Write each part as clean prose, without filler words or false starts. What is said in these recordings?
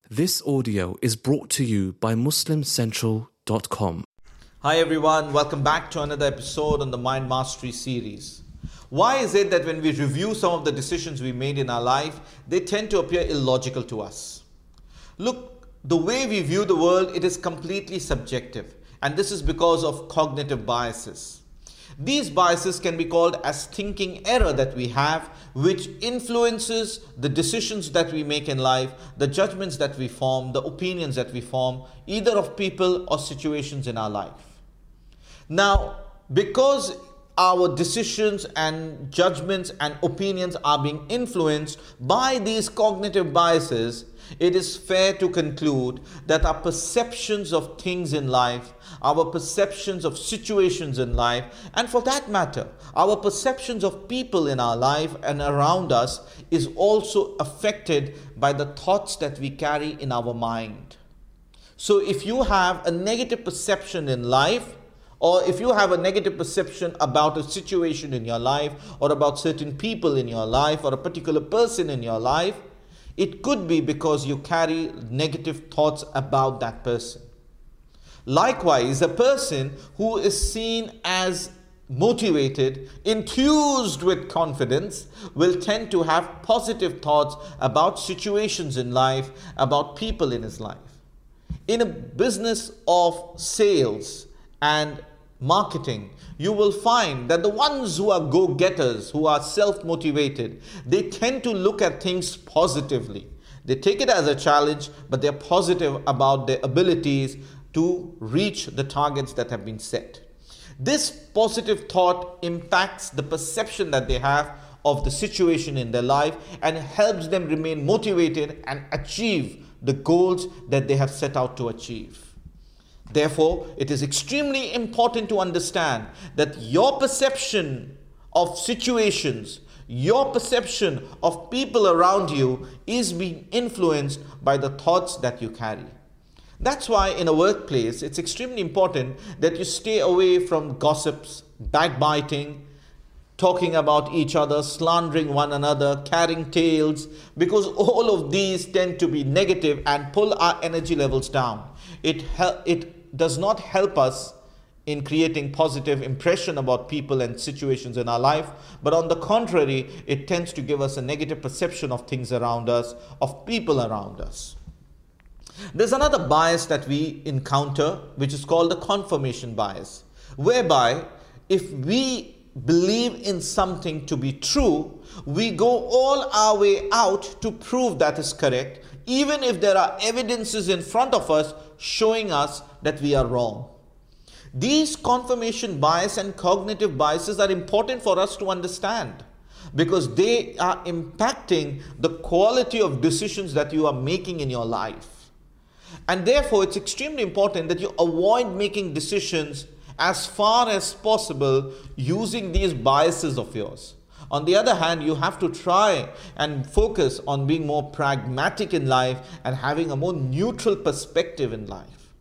This audio is brought to you by MuslimCentral.com. Hi everyone, welcome back to another episode on the Mind Mastery series. Why is it that when we review some of the decisions we made in our life, they tend to appear illogical to us? Look, the way we view the world, it is completely subjective, and this is because of cognitive biases. These biases can be called as thinking error that we have, which influences the decisions that we make in life, the judgments that we form, the opinions that we form, either of people or situations in our life. Now, because our decisions and judgments and opinions are being influenced by these cognitive biases, it is fair to conclude that our perceptions of things in life, our perceptions of situations in life, and for that matter, our perceptions of people in our life and around us is also affected by the thoughts that we carry in our mind. So if you have a negative perception in life, or if you have a negative perception about a situation in your life, or about certain people in your life, or a particular person in your life, it could be because you carry negative thoughts about that person. Likewise, a person who is seen as motivated, enthused with confidence, will tend to have positive thoughts about situations in life, about people in his life. In a business of sales and marketing, you will find that the ones who are go-getters, who are self-motivated, they tend to look at things positively. They take it as a challenge, but they're positive about their abilities to reach the targets that have been set. This positive thought impacts the perception that they have of the situation in their life and helps them remain motivated and achieve the goals that they have set out to achieve. Therefore, it is extremely important to understand that your perception of situations, your perception of people around you is being influenced by the thoughts that you carry. That's why in a workplace, it's extremely important that you stay away from gossips, backbiting, talking about each other, slandering one another, carrying tales, because all of these tend to be negative and pull our energy levels down. It does not help us in creating positive impression about people and situations in our life, but on the contrary, it tends to give us a negative perception of things around us, of people around us. There's another bias that we encounter, which is called the confirmation bias, whereby if we believe in something to be true, we go all our way out to prove that is correct, even if there are evidences in front of us showing us that we are wrong. These confirmation bias and cognitive biases are important for us to understand because they are impacting the quality of decisions that you are making in your life. And therefore, it's extremely important that you avoid making decisions as far as possible using these biases of yours. On the other hand, you have to try and focus on being more pragmatic in life and having a more neutral perspective in life.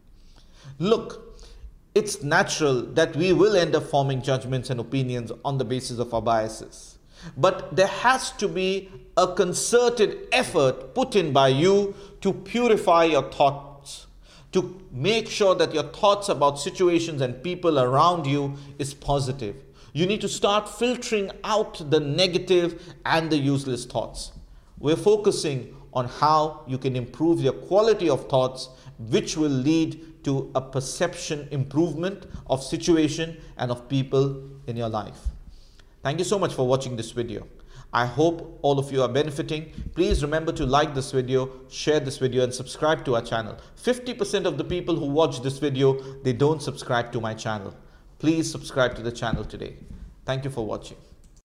Look, it's natural that we will end up forming judgments and opinions on the basis of our biases. But there has to be a concerted effort put in by you to purify your thoughts, to make sure that your thoughts about situations and people around you is positive. You need to start filtering out the negative and the useless thoughts. We're focusing on how you can improve your quality of thoughts, which will lead to a perception improvement of situation and of people in your life. Thank you so much for watching this video. I hope all of you are benefiting. Please remember to like this video, share this video, and subscribe to our channel. 50% of the people who watch this video, they don't subscribe to my channel. Please subscribe to the channel today. Thank you for watching.